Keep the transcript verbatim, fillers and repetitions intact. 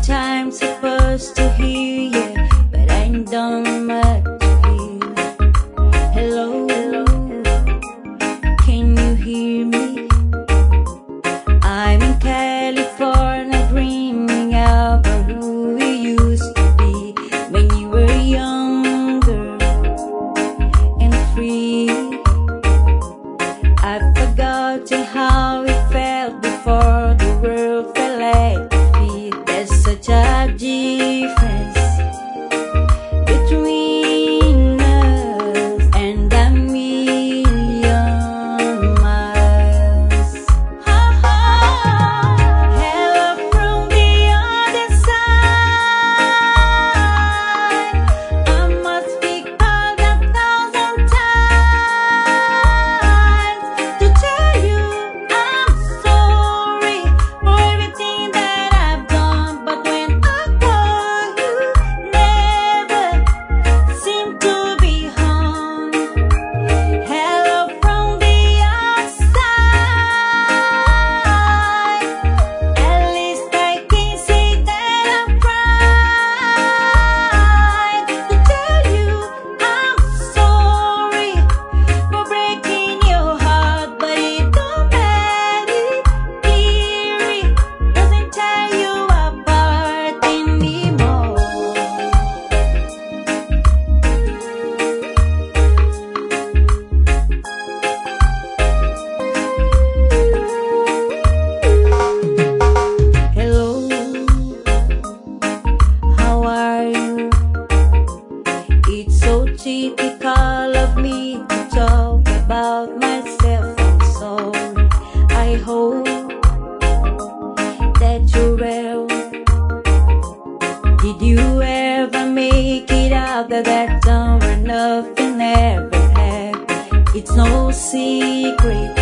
time supposed to hear you, but I don't much to hear. Hello, hello, can you hear me? I'm in California dreaming about who we used to be when you were younger and free. I've forgotten how it felt before the world fell at your feet. There's such a difference between us and a million miles. Hello from the other side. I must speak out a thousand times to tell you I'm sorry for everything that I've done. But when I call you, never seem to be home. Hello from the outside. At least I can say that I've tried to tell you I'm sorry for breaking your heart, but it don't matter, dear. It doesn't tear you apart anymore. Hello, how are you? It's so typical of me to talk about myself. I'm sorry. I hope that you're well. Did you ever make it out of that town where nothing ever happened? It's no secret